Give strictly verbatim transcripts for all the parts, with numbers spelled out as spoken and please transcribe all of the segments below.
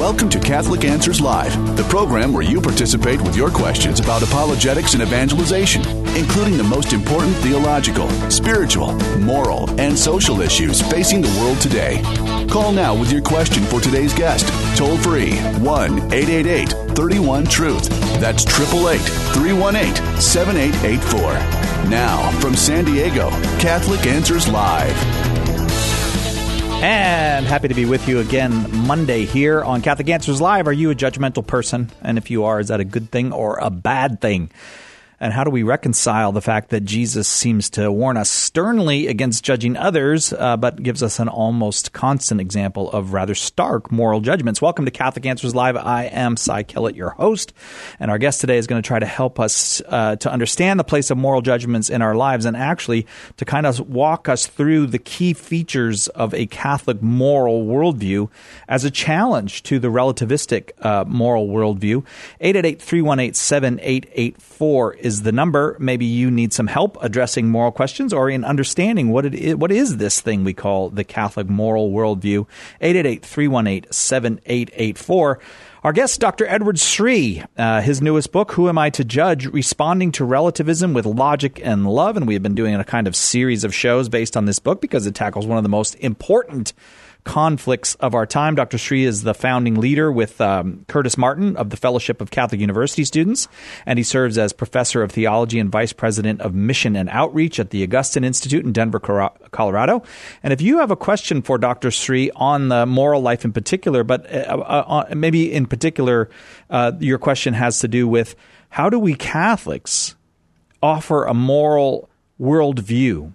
Welcome to Catholic Answers Live, the program where you participate with your questions about apologetics and evangelization, including the most important theological, spiritual, moral, and social issues facing the world today. Call now with your question for today's guest. Toll free, one eight eight eight, three one, truth. That's eight eight eight, three one eight, seven eight eight four. Now, from San Diego, Catholic Answers Live. And happy to be with you again Monday here on Catholic Answers Live. Are you a judgmental person? And if you are, is that a good thing or a bad thing? And how do we reconcile the fact that Jesus seems to warn us sternly against judging others, uh, but gives us an almost constant example of rather stark moral judgments? Welcome to Catholic Answers Live. I am Cy Kellett, your host, and our guest today is going to try to help us uh, to understand the place of moral judgments in our lives and actually to kind of walk us through the key features of a Catholic moral worldview as a challenge to the relativistic uh, moral worldview. eight eight eight, three one eight, seven eight eight four is the number. Maybe you need some help addressing moral questions or in understanding what it is, what is this thing we call the Catholic moral worldview. eight eight eight, three one eight, seven eight eight four. Our guest, Doctor Edward Sri, uh, his newest book, Who Am I to Judge? Responding to Relativism with Logic and Love. And we have been doing a kind of series of shows based on this book because it tackles one of the most important conflicts of our time. Doctor Sri is the founding leader with um, Curtis Martin of the Fellowship of Catholic University Students, and he serves as professor of theology and vice president of mission and outreach at the Augustine Institute in Denver, Colorado. And if you have a question for Doctor Sri on the moral life in particular, but uh, uh, maybe in particular uh, your question has to do with how do we Catholics offer a moral worldview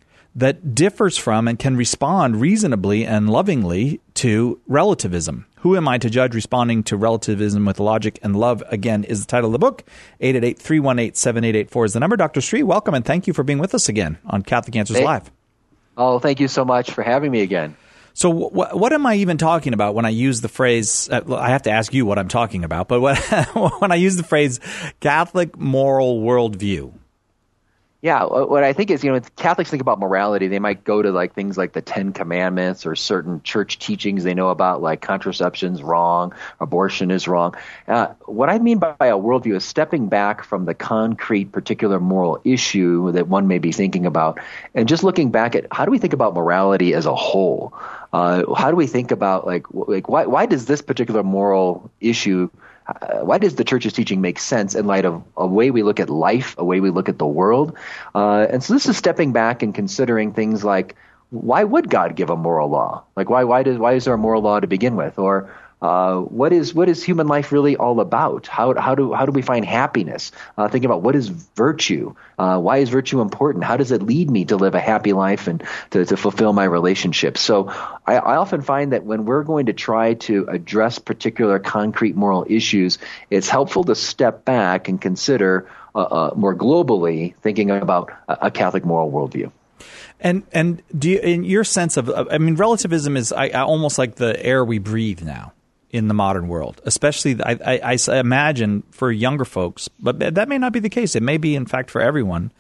that differs from and can respond reasonably and lovingly to relativism? Who Am I to Judge? Responding to Relativism with Logic and Love, again, is the title of the book. eight eight eight, three one eight, seven eight eight four is the number. Doctor Sri, welcome, and thank you for being with us again on Catholic Answers hey. Live. Oh, thank you so much for having me again. So w- what am I even talking about when I use the phrase, uh, I have to ask you what I'm talking about, but what, when I use the phrase Catholic moral worldview? Yeah, what I think is, you know, when Catholics think about morality, they might go to like things like the Ten Commandments or certain church teachings they know about, like contraception's wrong, abortion is wrong. Uh, what I mean by a worldview is stepping back from the concrete particular moral issue that one may be thinking about and just looking back at how do we think about morality as a whole? Uh, how do we think about like like why why does this particular moral issue Uh, why does the church's teaching make sense in light of a way we look at life, a way we look at the world? Uh, and so this is stepping back and considering things like, why would God give a moral law? Like, why why does why is there a moral law to begin with? Or uh, what is what is human life really all about? How how do how do we find happiness? Uh, thinking about what is virtue? Uh, why is virtue important? How does it lead me to live a happy life and to, to fulfill my relationships? So I, I often find that when we're going to try to address particular concrete moral issues, it's helpful to step back and consider uh, uh, more globally thinking about a, a Catholic moral worldview. And and do you, in your sense of, I mean, relativism is I, I almost like the air we breathe now in the modern world, especially I, I, I imagine for younger folks, but that may not be the case. It may be, in fact, for everyone.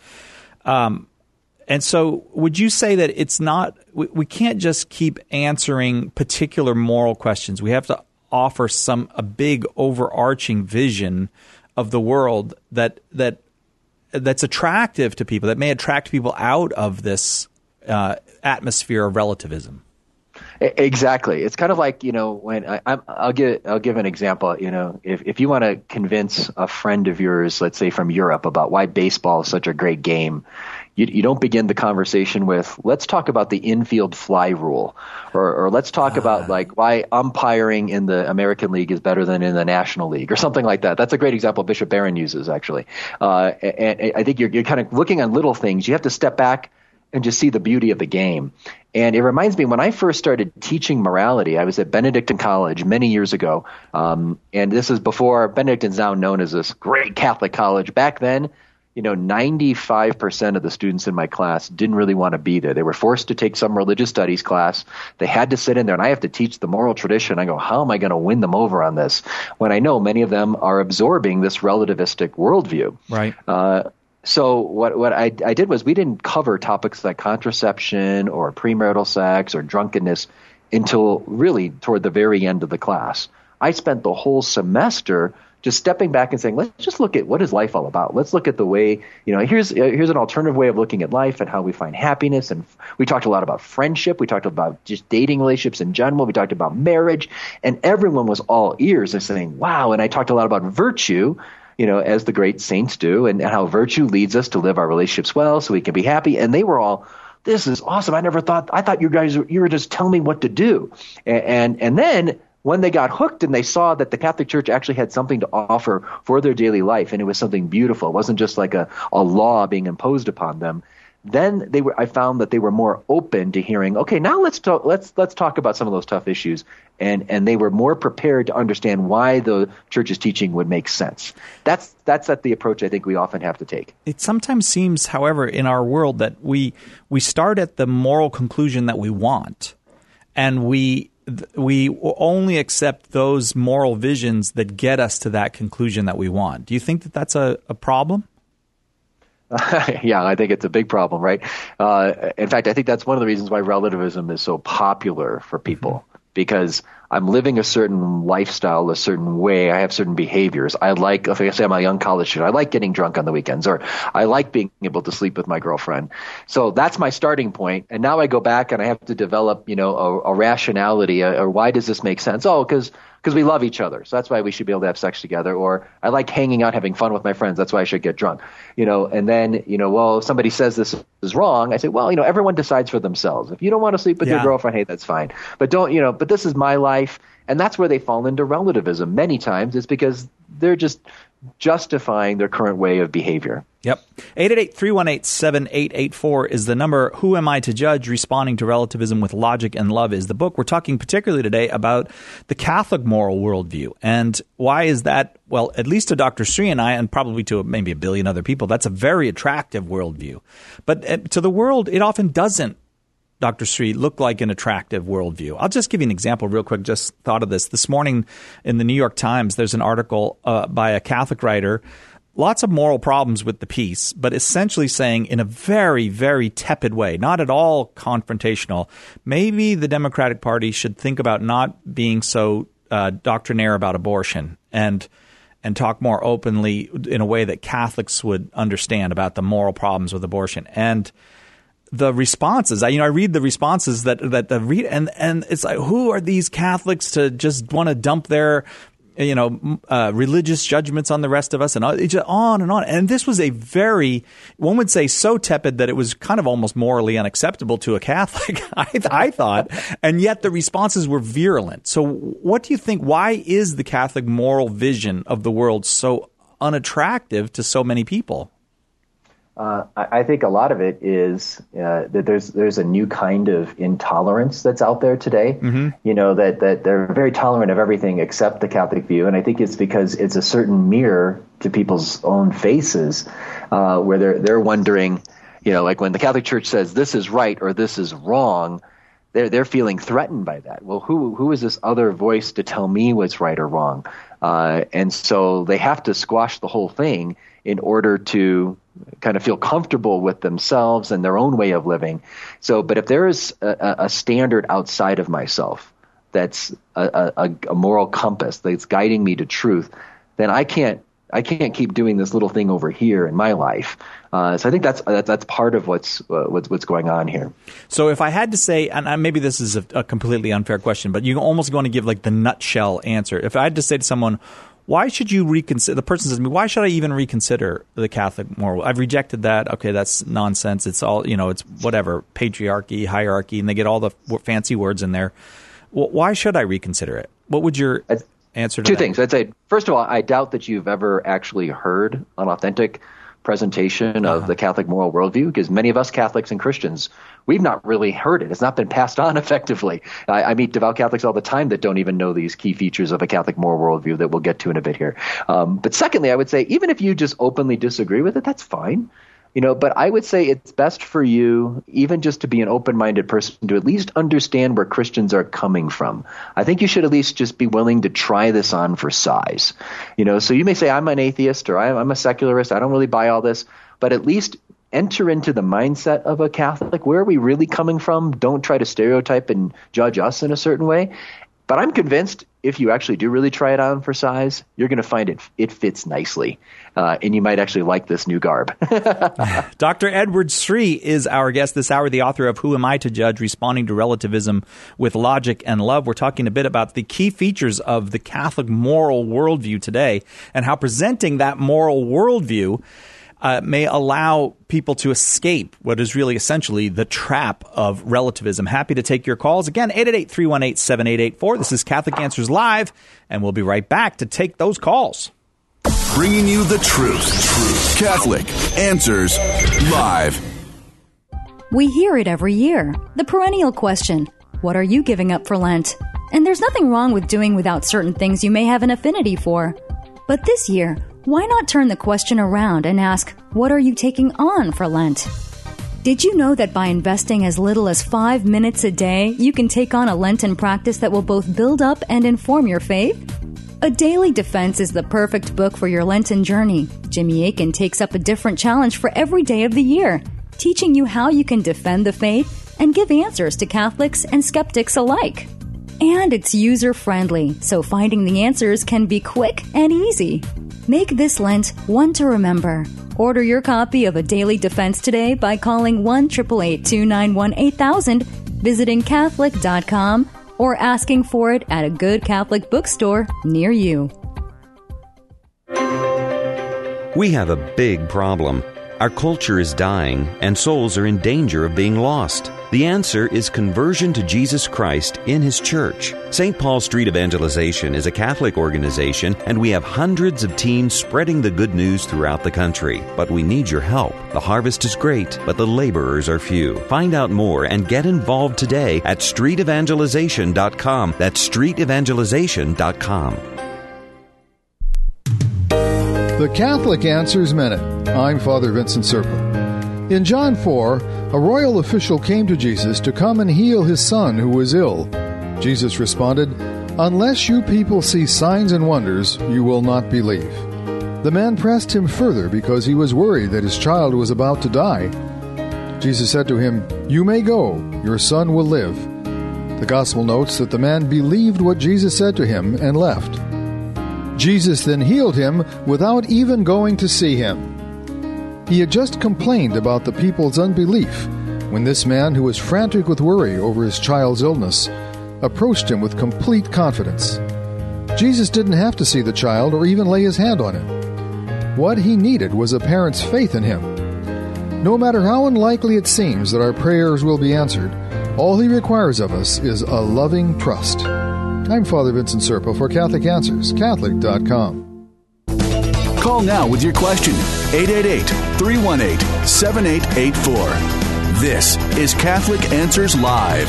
Um, and so would you say that it's not, we, we can't just keep answering particular moral questions. We have to offer some, a big overarching vision of the world that, that, that's attractive to people, that may attract people out of this uh, atmosphere of relativism. Exactly. It's kind of like, you know, when I, I'm, I'll give I'll give an example. You know, if if you want to convince a friend of yours, let's say from Europe, about why baseball is such a great game, you, you don't begin the conversation with, let's talk about the infield fly rule, or, or let's talk uh, about like why umpiring in the American League is better than in the National League, or something like that. That's a great example Bishop Barron uses, actually. Uh, and, and I think you're you're kind of looking on little things. You have to step back and just see the beauty of the game. And it reminds me, when I first started teaching morality, I was at Benedictine College many years ago. Um, and this is before Benedictine's now known as this great Catholic college. Back then, you know, ninety-five percent of the students in my class didn't really want to be there. They were forced to take some religious studies class. They had to sit in there, and I have to teach the moral tradition. I go, how am I going to win them over on this? When I know many of them are absorbing this relativistic worldview. Right. Uh, So what what I, I did was we didn't cover topics like contraception or premarital sex or drunkenness until really toward the very end of the class. I spent the whole semester just stepping back and saying, let's just look at what is life all about. Let's look at the way, you know, here's here's an alternative way of looking at life and how we find happiness. And we talked a lot about friendship. We talked about just dating relationships in general. We talked about marriage. And everyone was all ears and saying, wow. And I talked a lot about virtue, you know, as the great saints do, and, and how virtue leads us to live our relationships well so we can be happy. And they were all, this is awesome. I never thought, I thought you guys, you were just telling me what to do. And, and, and then when they got hooked and they saw that the Catholic Church actually had something to offer for their daily life, and it was something beautiful, it wasn't just like a, a law being imposed upon them, then they were, I found that they were more open to hearing, okay, now let's talk, let's, let's talk about some of those tough issues. And, and they were more prepared to understand why the Church's teaching would make sense. That's, that's the approach I think we often have to take. It sometimes seems, however, in our world that we, we start at the moral conclusion that we want, and we, we only accept those moral visions that get us to that conclusion that we want. Do you think that that's a, a problem? Yeah, I think it's a big problem, right? Uh, in fact, I think that's one of the reasons why relativism is so popular for people, mm-hmm. because I'm living a certain lifestyle, a certain way. I have certain behaviors. I like, if I say I'm a young college student, I like getting drunk on the weekends, or I like being able to sleep with my girlfriend. So that's my starting point. And now I go back and I have to develop, you know, a, a rationality, or why does this make sense? Oh, because because we love each other. So that's why we should be able to have sex together. Or I like hanging out, having fun with my friends. That's why I should get drunk. You know, and then, you know, well, if somebody says this is wrong, I say, well, you know, everyone decides for themselves. If you don't want to sleep with yeah. your girlfriend, hey, that's fine. But don't, you know, but this is my life. And that's where they fall into relativism many times, is because they're just justifying their current way of behavior. Yep. eight eight eight, three one eight, seven eight eight four is the number. Who Am I to Judge? Responding to Relativism with Logic and Love is the book. We're talking particularly today about the Catholic moral worldview. And why is that? Well, at least to Doctor Sri and I, and probably to maybe a billion other people, that's a very attractive worldview. But to the world, it often doesn't, Doctor Sri, look like an attractive worldview. I'll just give you an example real quick. Just thought of this. This morning in the New York Times, there's an article uh, by a Catholic writer. Lots of moral problems with the piece, but essentially saying in a very, very tepid way, not at all confrontational, maybe the Democratic Party should think about not being so uh, doctrinaire about abortion and and talk more openly in a way that Catholics would understand about the moral problems with abortion. And the responses, I, you know, I read the responses that that the read, and and it's like, who are these Catholics to just want to dump their, you know, uh, religious judgments on the rest of us, and it's just on and on. And this was a very, one would say, so tepid that it was kind of almost morally unacceptable to a Catholic, I, I thought, and yet the responses were virulent. So what do you think? Why is the Catholic moral vision of the world so unattractive to so many people? Uh, I think a lot of it is uh, that there's there's a new kind of intolerance that's out there today. Mm-hmm. You know, that, that they're very tolerant of everything except the Catholic view. And I think it's because it's a certain mirror to people's own faces, uh, where they're they're wondering, you know, like when the Catholic Church says this is right or this is wrong, they're they're feeling threatened by that. Well, who who is this other voice to tell me what's right or wrong? Uh, and so they have to squash the whole thing in order to kind of feel comfortable with themselves and their own way of living. So, but if there is a, a standard outside of myself that's a, a, a moral compass that's guiding me to truth, then I can't I can't keep doing this little thing over here in my life. Uh, so I think that's that's, that's part of what's, uh, what's what's going on here. So if I had to say, and maybe this is a, a completely unfair question, but you're almost going to give like the nutshell answer. If I had to say to someone, why should you reconsider? The person says to me, why should I even reconsider the Catholic moral? I've rejected that. Okay, that's nonsense. It's all, you know, it's whatever, patriarchy, hierarchy, and they get all the fancy words in there. Well, why should I reconsider it? What would your I'd, answer to two that? things. I'd say, first of all, I doubt that you've ever actually heard an authentic presentation of uh-huh. the Catholic moral worldview, because many of us Catholics and Christians, we've not really heard it. It's not been passed on effectively. I, I meet devout Catholics all the time that don't even know these key features of a Catholic moral worldview that we'll get to in a bit here. Um, but secondly, I would say, even if you just openly disagree with it, that's fine. You know, but I would say it's best for you, even just to be an open-minded person, to at least understand where Christians are coming from. I think you should at least just be willing to try this on for size. You know, so you may say, I'm an atheist or I'm a secularist, I don't really buy all this, but at least enter into the mindset of a Catholic. Where are we really coming from? Don't try to stereotype and judge us in a certain way. But I'm convinced if you actually do really try it on for size, you're going to find it it fits nicely, uh, and you might actually like this new garb. Doctor Edward Sri is our guest this hour, the author of Who Am I to Judge? Responding to Relativism with Logic and Love. We're talking a bit about the key features of the Catholic moral worldview today and how presenting that moral worldview Uh, may allow people to escape what is really essentially the trap of relativism. Happy to take your calls. Again, eight eight eight, three one eight, seven eight eight four. This is Catholic Answers Live, and we'll be right back to take those calls. Bringing you the truth. Truth. Catholic Answers Live. We hear it every year. The perennial question, what are you giving up for Lent? And there's nothing wrong with doing without certain things you may have an affinity for. But this year, why not turn the question around and ask, what are you taking on for Lent? Did you know that by investing as little as five minutes a day, you can take on a Lenten practice that will both build up and inform your faith? A Daily Defense is the perfect book for your Lenten journey. Jimmy Akin takes up a different challenge for every day of the year, teaching you how you can defend the faith and give answers to Catholics and skeptics alike. And it's user-friendly, so finding the answers can be quick and easy. Make this Lent one to remember. Order your copy of A Daily Defense today by calling one eight eight eight, two nine one, eight thousand, visiting Catholic dot com, or asking for it at a good Catholic bookstore near you. We have a big problem. Our culture is dying, and souls are in danger of being lost. The answer is conversion to Jesus Christ in His church. Saint Paul Street Evangelization is a Catholic organization, and we have hundreds of teams spreading the good news throughout the country. But we need your help. The harvest is great, but the laborers are few. Find out more and get involved today at street evangelization dot com. That's street evangelization dot com. The Catholic Answers Minute. I'm Father Vincent Serpa. In John four, a royal official came to Jesus to come and heal his son who was ill. Jesus responded, "Unless you people see signs and wonders, you will not believe." The man pressed him further because he was worried that his child was about to die. Jesus said to him, "You may go, your son will live." The Gospel notes that the man believed what Jesus said to him and left. Jesus then healed him without even going to see him. He had just complained about the people's unbelief when this man, who was frantic with worry over his child's illness, approached him with complete confidence. Jesus didn't have to see the child or even lay his hand on him. What he needed was a parent's faith in him. No matter how unlikely it seems that our prayers will be answered, all he requires of us is a loving trust. I'm Father Vincent Serpa for Catholic Answers, Catholic dot com. Call now with your question, eight eight eight, three one eight, seven eight eight four. This is Catholic Answers Live.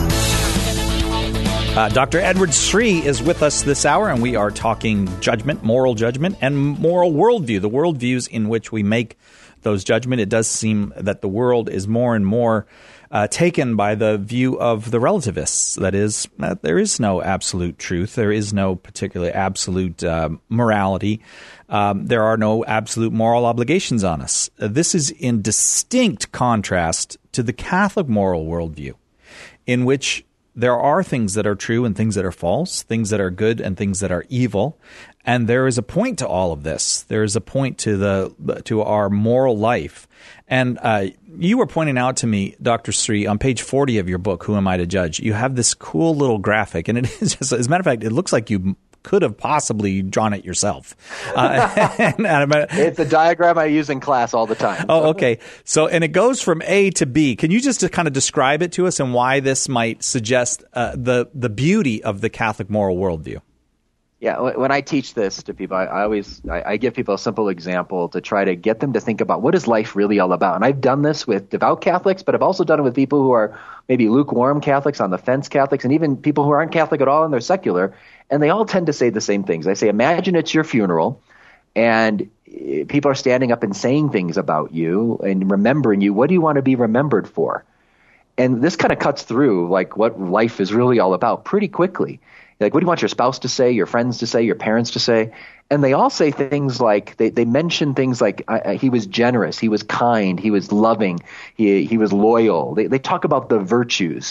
Uh, Doctor Edward Sri is with us this hour, and we are talking judgment, moral judgment, and moral worldview, the worldviews in which we make those judgments. It does seem that the world is more and more uh, taken by the view of the relativists. That is, uh, there is no absolute truth. There is no particular absolute uh, morality. Um, there are no absolute moral obligations on us. Uh, this is in distinct contrast to the Catholic moral worldview, in which there are things that are true and things that are false, things that are good and things that are evil. And there is a point to all of this. There is a point to the to our moral life. And uh, you were pointing out to me, Doctor Sri, on page forty of your book, Who Am I to Judge? You have this cool little graphic. And it is just, as a matter of fact, it looks like you could have possibly drawn it yourself. Uh, and, and it's a diagram I use in class all the time. Oh, okay. So, and it goes from A to B. Can you just kind of describe it to us and why this might suggest uh, the the beauty of the Catholic moral worldview? Yeah, when I teach this to people, I, I always I, I give people a simple example to try to get them to think about what is life really all about. And I've done this with devout Catholics, but I've also done it with people who are maybe lukewarm Catholics, on the fence Catholics, and even people who aren't Catholic at all and they're secular. And they all tend to say the same things. They say, imagine it's your funeral, and people are standing up and saying things about you and remembering you. What do you want to be remembered for? And this kind of cuts through like what life is really all about pretty quickly. Like, what do you want your spouse to say, your friends to say, your parents to say? And they all say things like, they, they mention things like uh, he was generous, he was kind, he was loving, he he was loyal. They, they talk about the virtues.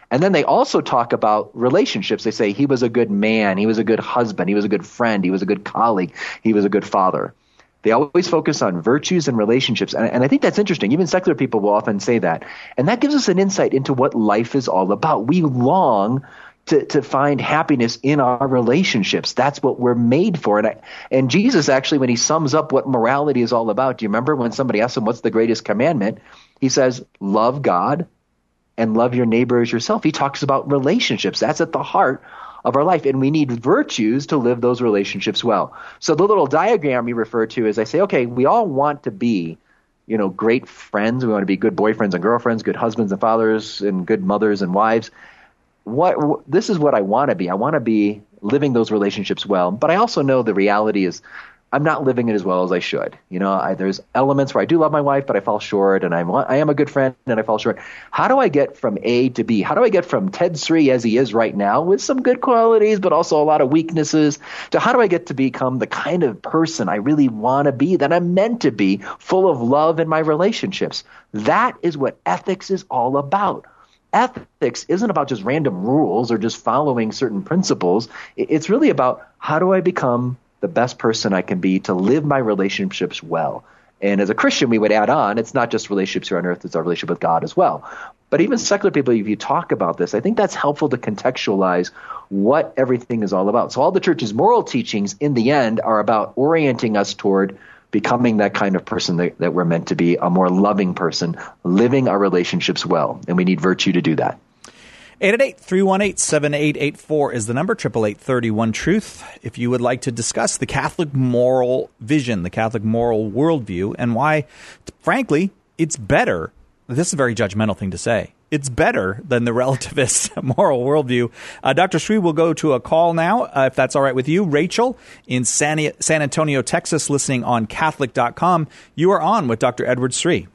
And then they also talk about relationships. They say he was a good man, he was a good husband, he was a good friend, he was a good colleague, he was a good father. They always focus on virtues and relationships. And, and I think that's interesting. Even secular people will often say that. And that gives us an insight into what life is all about. We long to, to find happiness in our relationships. That's what we're made for. And, I, and Jesus actually, when he sums up what morality is all about, do you remember when somebody asked him, what's the greatest commandment? He says, love God and love your neighbor as yourself. He talks about relationships. That's at the heart of our life, and we need virtues to live those relationships well. So the little diagram you refer to is I say, okay, we all want to be, you know, great friends. We want to be good boyfriends and girlfriends, good husbands and fathers, and good mothers and wives. What this is what I want to be. I want to be living those relationships well, but I also know the reality is I'm not living it as well as I should. You know, I, there's elements where I do love my wife, but I fall short, and I'm, I am a good friend, and I fall short. How do I get from A to B? How do I get from Ted Sri as he is right now, with some good qualities, but also a lot of weaknesses, to how do I get to become the kind of person I really want to be, that I'm meant to be, full of love in my relationships? That is what ethics is all about. Ethics isn't about just random rules or just following certain principles. It's really about how do I become the best person I can be to live my relationships well. And as a Christian, we would add on, it's not just relationships here on earth, it's our relationship with God as well. But even secular people, if you talk about this, I think that's helpful to contextualize what everything is all about. So all the church's moral teachings in the end are about orienting us toward becoming that kind of person that, that we're meant to be, a more loving person, living our relationships well. And we need virtue to do that. eight eight eight, three one eight, seven eight eight four is the number, eight eight eight, three one, truth. If you would like to discuss the Catholic moral vision, the Catholic moral worldview, and why, frankly, it's better. This is a very judgmental thing to say. It's better than the relativist moral worldview. Uh, Doctor Sri will go to a call now, uh, if that's all right with you. Rachel in San, San Antonio, Texas, listening on Catholic dot com. You are on with Doctor Edward Sri.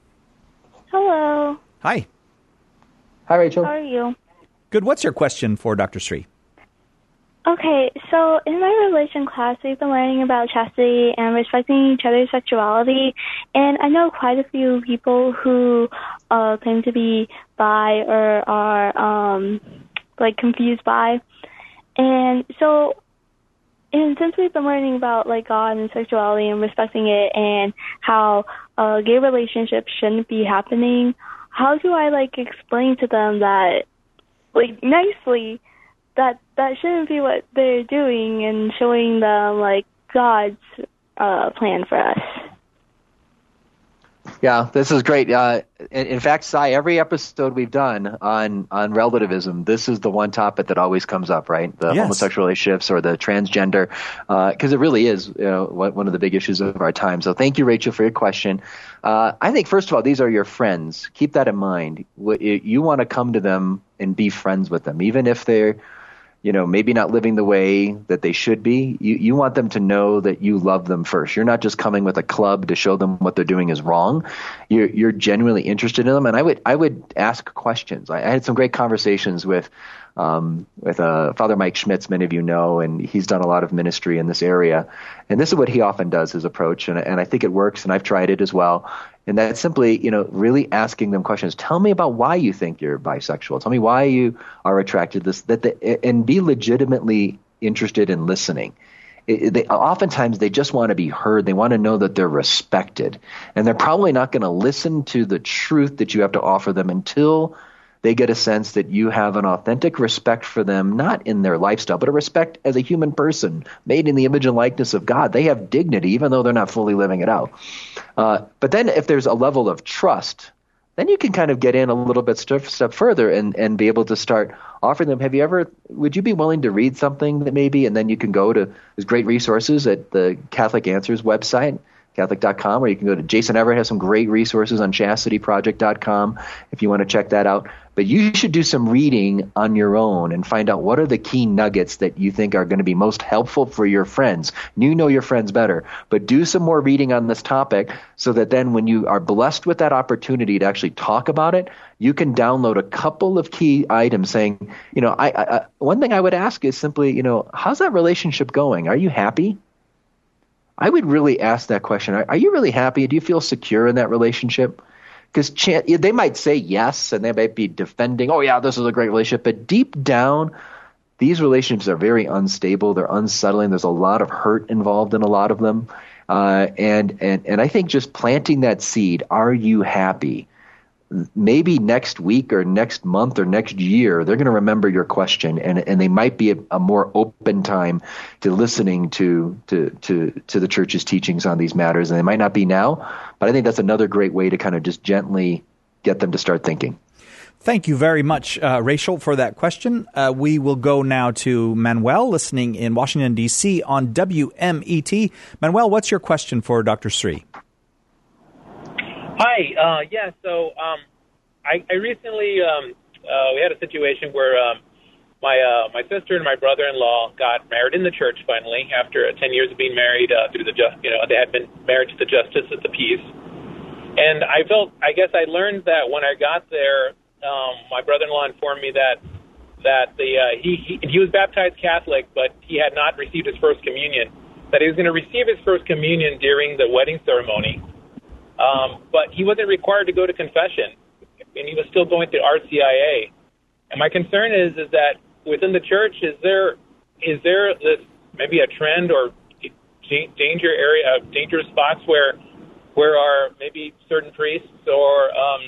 Hello. Hi. Hi, Rachel. How are you? Good. What's your question for Doctor Sri? Okay, so in my religion class, we've been learning about chastity and respecting each other's sexuality, and I know quite a few people who uh, claim to be bi or are, um, like, confused bi. And so, and since we've been learning about, like, God and sexuality and respecting it and how uh, gay relationships shouldn't be happening, how do I, like, explain to them that, like, nicely, that that shouldn't be what they're doing, and showing them, like, God's uh, plan for us? Yeah, this is great. Uh, in, in fact, Sai, every episode we've done on, on relativism, this is the one topic that always comes up, right? The yes. homosexual relationships or the transgender, because uh, it really is, you know, one of the big issues of our time. So thank you, Rachel, for your question. Uh, I think, first of all, these are your friends. Keep that in mind. You want to come to them and be friends with them, even if they're, you know, maybe not living the way that they should be. You, you want them to know that you love them first. You're not just coming with a club to show them what they're doing is wrong. You're, you're genuinely interested in them. And I would, I would ask questions. I, I had some great conversations with, um, with uh, Father Mike Schmitz, many of you know, and he's done a lot of ministry in this area. And this is what he often does, his approach. And, and I think it works, and I've tried it as well. And that's simply, you know, really asking them questions. Tell me about why you think you're bisexual. Tell me why you are attracted to this, that the, and be legitimately interested in listening. It, they, oftentimes they just want to be heard. They want to know that they're respected. And they're probably not going to listen to the truth that you have to offer them until they get a sense that you have an authentic respect for them, not in their lifestyle, but a respect as a human person made in the image and likeness of God. They have dignity, even though they're not fully living it out. Uh, but then if there's a level of trust, then you can kind of get in a little bit step, step further and, and be able to start offering them, have you ever, would you be willing to read something that maybe, and then you can go to, there's great resources at the Catholic Answers website, Catholic dot com, or you can go to Jason Everett has some great resources on chastity project dot com if you want to check that out. But you should do some reading on your own and find out what are the key nuggets that you think are going to be most helpful for your friends. You know your friends better, but do some more reading on this topic so that then when you are blessed with that opportunity to actually talk about it, you can download a couple of key items saying, you know, I, I one thing I would ask is simply, you know, how's that relationship going? Are you happy? I would really ask that question. Are, are you really happy? Do you feel secure in that relationship? because they might say yes, and they might be defending, oh, yeah, this is a great relationship. But deep down, these relationships are very unstable. They're unsettling. There's a lot of hurt involved in a lot of them. Uh, and, and, and I think just planting that seed, are you happy? Maybe next week or next month or next year, they're going to remember your question, and, and they might be a, a more open time to listening to, to, to, to the church's teachings on these matters. And they might not be now, but I think that's another great way to kind of just gently get them to start thinking. Thank you very much, uh, Rachel, for that question. Uh, we will go now to Manuel, listening in Washington, D C on W M E T. Manuel, what's your question for Doctor Sri? Hi. Uh, yeah, so um, I, I recently, um, uh, we had a situation where um, my uh, my sister and my brother-in-law got married in the church finally after ten years of being married uh, through the, just, you know, they had been married to the justice of the peace. And I felt, I guess I learned that when I got there, um, my brother-in-law informed me that that the uh, he, he he was baptized Catholic, but he had not received his first communion, that he was going to receive his first communion during the wedding ceremony. Um, but he wasn't required to go to confession, and he was still going to R C I A. And my concern is is that within the church, is there is there this maybe a trend or danger area, dangerous spots where where are maybe certain priests or um,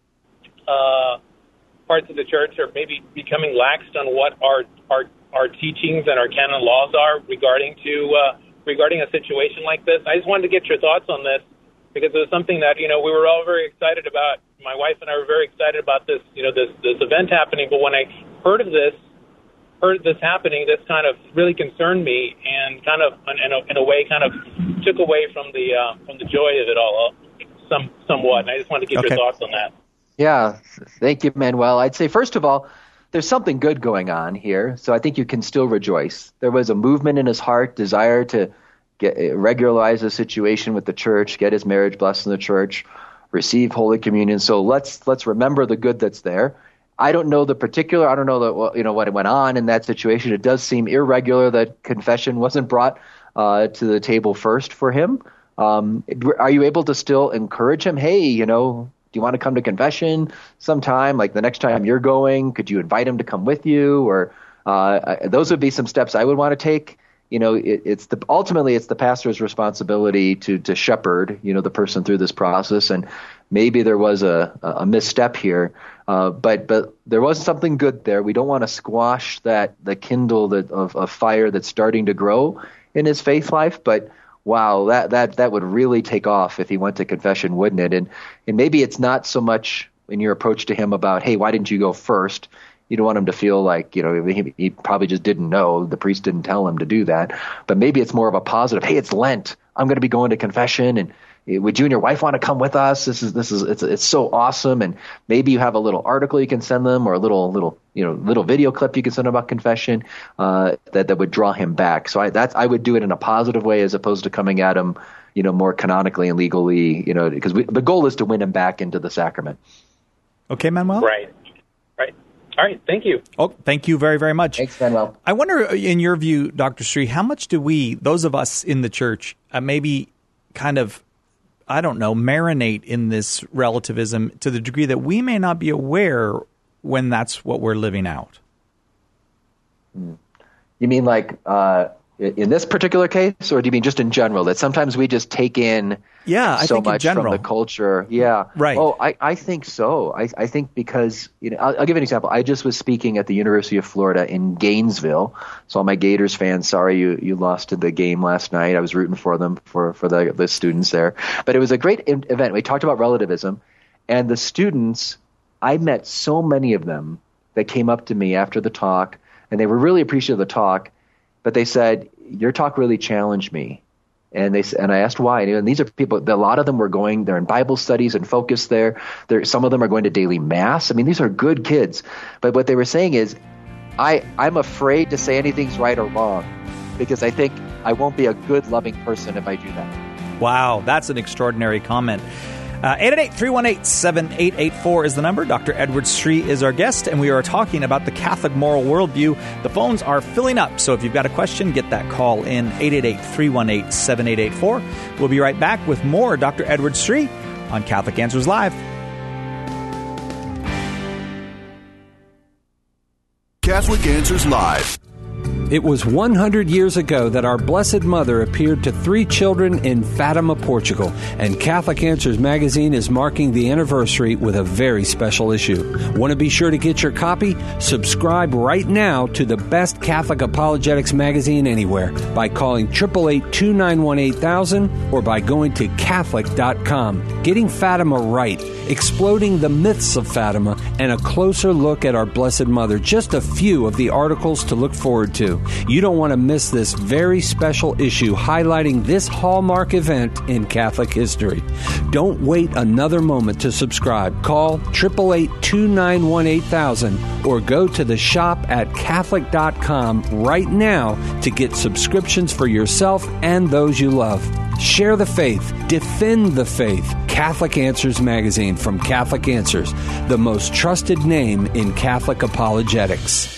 uh, parts of the church are maybe becoming laxed on what our our our teachings and our canon laws are regarding to uh, regarding a situation like this? I just wanted to get your thoughts on this, because it was something that, you know, we were all very excited about. My wife and I were very excited about this, you know, this, this event happening. But when I heard of this, heard this happening, this kind of really concerned me and kind of, in a, in a way, kind of took away from the uh, from the joy of it all, uh, some somewhat. And I just wanted to get Okay. your thoughts on that. Yeah, thank you, Manuel. I'd say, first of all, there's something good going on here, so I think you can still rejoice. There was a movement in his heart, desire to get regularize the situation with the church, get his marriage blessed in the church, receive Holy Communion. So let's let's remember the good that's there. I don't know the particular. I don't know the, well, you know what went on in that situation. It does seem irregular that confession wasn't brought uh, to the table first for him. Um, are you able to still encourage him? Hey, you know, do you want to come to confession sometime? Like the next time you're going, could you invite him to come with you? Or uh, those would be some steps I would want to take. You know, it, it's the ultimately it's the pastor's responsibility to to shepherd, you know, the person through this process. And maybe there was a, a misstep here, uh, but but there was something good there. We don't want to squash that the kindle that of, of fire that's starting to grow in his faith life. But wow, that that that would really take off if he went to confession, wouldn't it? And and maybe it's not so much in your approach to him about, hey, why didn't you go first? You don't want him to feel like, you know, he, he probably just didn't know. The priest didn't tell him to do that. But maybe it's more of a positive. Hey, it's Lent. I'm going to be going to confession, and would you and your wife want to come with us? This is this is it's it's so awesome. And maybe you have a little article you can send them, or a little little you know little video clip you can send them about confession uh, that that would draw him back. So I that's I would do it in a positive way as opposed to coming at him, you know, more canonically and legally, you know, because we, the goal is to win him back into the sacrament. Okay, Manuel? Right. Right. All right. Thank you. Oh, thank you very, very much. Thanks, Manuel. I wonder, in your view, Doctor Sri, how much do we, those of us in the church, uh, maybe kind of, I don't know, marinate in this relativism to the degree that we may not be aware when that's what we're living out? You mean like uh, in this particular case, or do you mean just in general, that sometimes we just take in Yeah, I so think in much general. from the culture? Yeah. Right. Oh, I, I think so. I, I think because, you know, I'll, I'll give you an example. I just was speaking at the University of Florida in Gainesville. So all my Gators fans, sorry you, you lost to the game last night. I was rooting for them, for, for the, the students there. But it was a great in- event. We talked about relativism. And the students, I met so many of them that came up to me after the talk, and they were really appreciative of the talk. But they said, your talk really challenged me. And they and I asked why. And these are people, a lot of them were going, they're in Bible studies and focus there. There, some of them are going to daily mass. I mean, these are good kids. But what they were saying is, I, I'm afraid to say anything's right or wrong because I think I won't be a good, loving person if I do that. Wow, that's an extraordinary comment. Uh, eight eight eight, three one eight, seven eight eight four is the number. Doctor Edward Sri is our guest, and we are talking about the Catholic moral worldview. The phones are filling up, so if you've got a question, get that call in eight eight eight, three one eight, seven eight eight four. We'll be right back with more Doctor Edward Sri on Catholic Answers Live. Catholic Answers Live. It was one hundred years ago that our Blessed Mother appeared to three children in Fatima, Portugal, and Catholic Answers magazine is marking the anniversary with a very special issue. Want to be sure to get your copy? Subscribe right now to the best Catholic apologetics magazine anywhere by calling eight eight eight, two nine one, eight thousand or by going to Catholic dot com. Getting Fatima right, exploding the myths of Fatima, and a closer look at our Blessed Mother. Just a few of the articles to look forward to. You don't want to miss this very special issue highlighting this hallmark event in Catholic history. Don't wait another moment to subscribe. Call eight eight eight, two nine one, eight thousand or go to the shop at Catholic dot com right now to get subscriptions for yourself and those you love. Share the faith. Defend the faith. Catholic Answers magazine from Catholic Answers, the most trusted name in Catholic apologetics.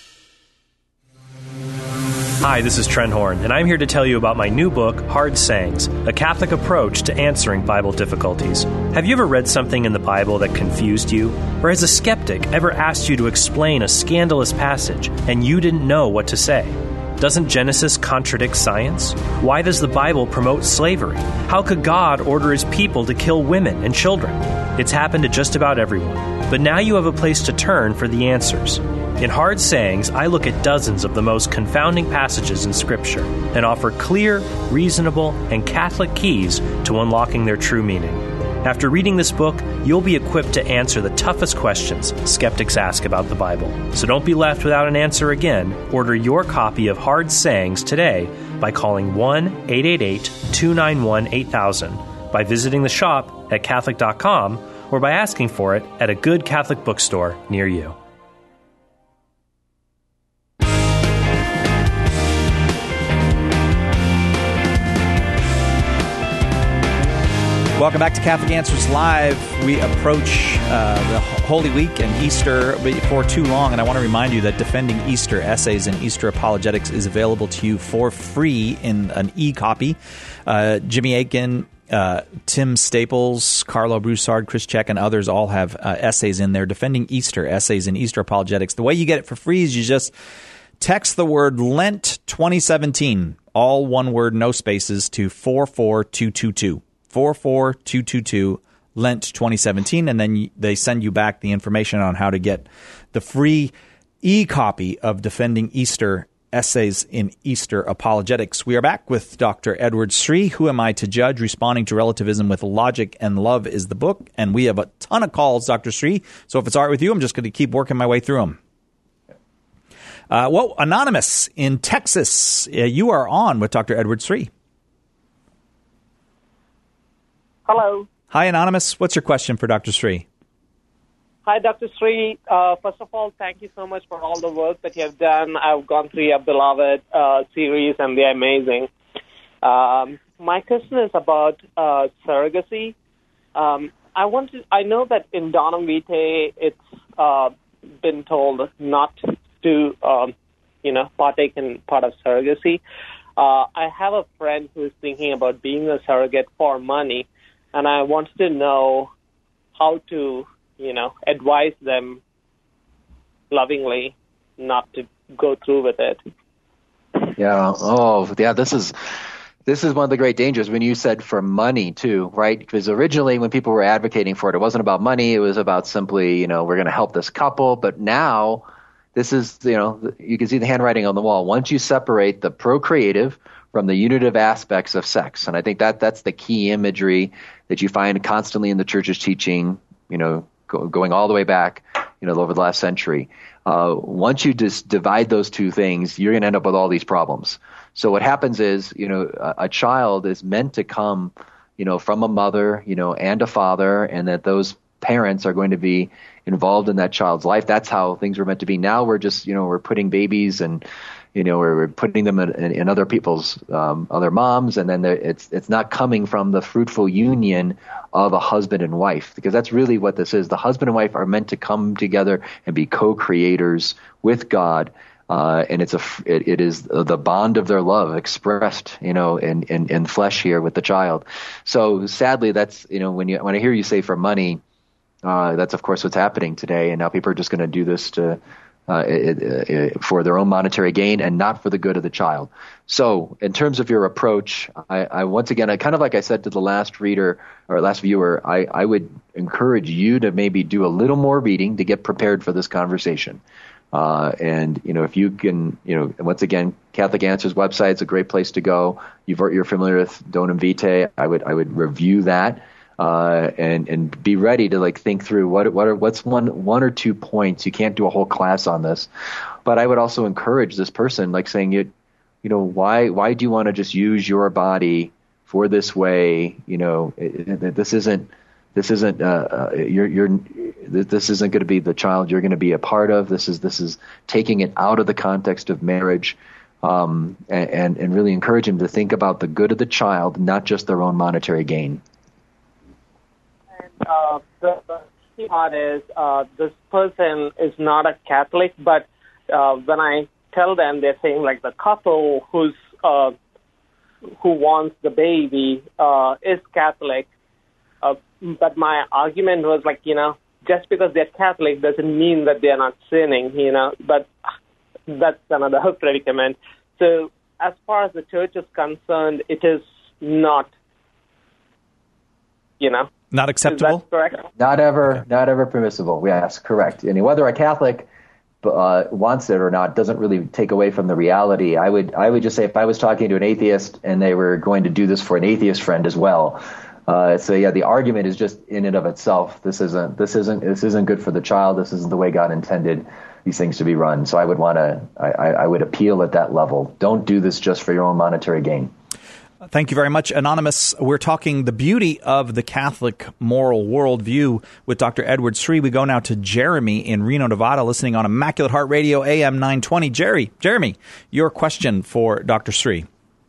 Hi, this is Trent Horn, and I'm here to tell you about my new book, Hard Sayings, A Catholic Approach to Answering Bible Difficulties. Have you ever read something in the Bible that confused you? Or has a skeptic ever asked you to explain a scandalous passage and you didn't know what to say? Doesn't Genesis contradict science? Why does the Bible promote slavery? How could God order his people to kill women and children? It's happened to just about everyone. But now you have a place to turn for the answers. In Hard Sayings, I look at dozens of the most confounding passages in Scripture and offer clear, reasonable, and Catholic keys to unlocking their true meaning. After reading this book, you'll be equipped to answer the toughest questions skeptics ask about the Bible. So don't be left without an answer again. Order your copy of Hard Sayings today by calling one eight eight eight, two nine one, eight thousand, by visiting the shop at Catholic dot com, or by asking for it at a good Catholic bookstore near you. Welcome back to Catholic Answers Live. We approach uh, the Holy Week and Easter before too long, and I want to remind you that Defending Easter Essays in Easter Apologetics is available to you for free in an e-copy. Uh, Jimmy Akin, uh, Tim Staples, Carlo Broussard, Chris Check, and others all have uh, essays in there. Defending Easter Essays in Easter Apologetics. The way you get it for free is you just text the word Lent twenty seventeen, all one word, no spaces, to four four two two two. four four two two two, Lent twenty seventeen, and then they send you back the information on how to get the free e-copy of Defending Easter Essays in Easter Apologetics. We are back with Doctor Edward Sri, Who Am I to Judge? Responding to Relativism with Logic and Love is the book, and we have a ton of calls, Doctor Sri, so if it's all right with you, I'm just going to keep working my way through them. Uh, well, Anonymous in Texas, uh, you are on with Doctor Edward Sri. Hello. Hi, Anonymous. What's your question for Doctor Sri? Hi, Doctor Sri. Uh, first of all, thank you so much for all the work that you have done. I've gone through your beloved uh, series, and they're amazing. Um, my question is about uh, surrogacy. Um, I want to. I know that in Donum Vitae, it's uh, been told not to, um, you know, partake in part of surrogacy. Uh, I have a friend who is thinking about being a surrogate for money. And I wanted to know how to, you know, advise them lovingly not to go through with it. Yeah. Oh, yeah. This is this is one of the great dangers when you said for money too, right? Because originally when people were advocating for it, it wasn't about money. It was about simply, you know, we're going to help this couple. But now this is, you know, you can see the handwriting on the wall. Once you separate the procreative from the unitive aspects of sex. And I think that that's the key imagery that you find constantly in the church's teaching, you know, go, going all the way back, you know, over the last century. Uh, once you just divide those two things, you're going to end up with all these problems. So what happens is, you know, a, a child is meant to come, you know, from a mother, you know, and a father, and that those parents are going to be involved in that child's life. That's how things were meant to be. Now we're just, you know, we're putting babies and, you know, we're, we're putting them in, in, in other people's, um, other moms, and then it's it's not coming from the fruitful union of a husband and wife, because that's really what this is. The husband and wife are meant to come together and be co-creators with God, uh, and it's a it, it is the bond of their love expressed, you know, in, in, in flesh here with the child. So sadly, that's, you know, when you when I hear you say for money, uh, that's of course what's happening today, and now people are just going to do this to. uh, it, it, for their own monetary gain and not for the good of the child. So in terms of your approach, I, I once again, I kind of like I said to the last reader or last viewer, I, I would encourage you to maybe do a little more reading to get prepared for this conversation. Uh, and, you know, if you can, you know, once again, Catholic Answers website is a great place to go. You've, you're familiar with Donum Vitae. I would, I would review that, uh, and, and be ready to like think through what, what are, what's one, one or two points. You can't do a whole class on this, but I would also encourage this person, like saying, you, you know, why, why do you want to just use your body for this way? You know, it, it, this isn't, This isn't uh, you're you're this isn't going to be the child you're going to be a part of. This is this is taking it out of the context of marriage, um, and and really encourage them to think about the good of the child, not just their own monetary gain. And uh, the, the key part is uh, this person is not a Catholic, but uh, when I tell them, they're saying like the couple who's uh, who wants the baby uh, is Catholic. Uh, but my argument was like, you know, just because they're Catholic doesn't mean that they're not sinning, you know, but that's another predicament. So as far as the church is concerned, it is not, you know. Not acceptable? Is that correct? Not ever, not ever permissible. Yes, correct. And whether a Catholic uh, wants it or not doesn't really take away from the reality. I would, I would just say if I was talking to an atheist and they were going to do this for an atheist friend as well, Uh, so yeah, the argument is just in and of itself. This isn't this isn't this isn't good for the child. This isn't the way God intended these things to be run. So I would want to I, I would appeal at that level. Don't do this just for your own monetary gain. Thank you very much, Anonymous. We're talking the beauty of the Catholic moral worldview with Doctor Edward Sri. We go now to Jeremy in Reno, Nevada, listening on Immaculate Heart Radio, A M nine twenty. Jerry, Jeremy, your question for Doctor Sri.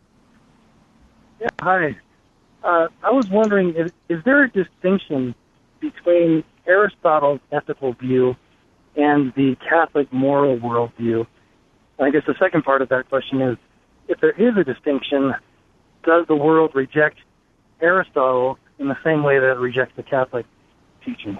Yeah, hi. Uh, I was wondering, is, is there a distinction between Aristotle's ethical view and the Catholic moral worldview? I guess the second part of that question is, if there is a distinction, does the world reject Aristotle in the same way that it rejects the Catholic teaching?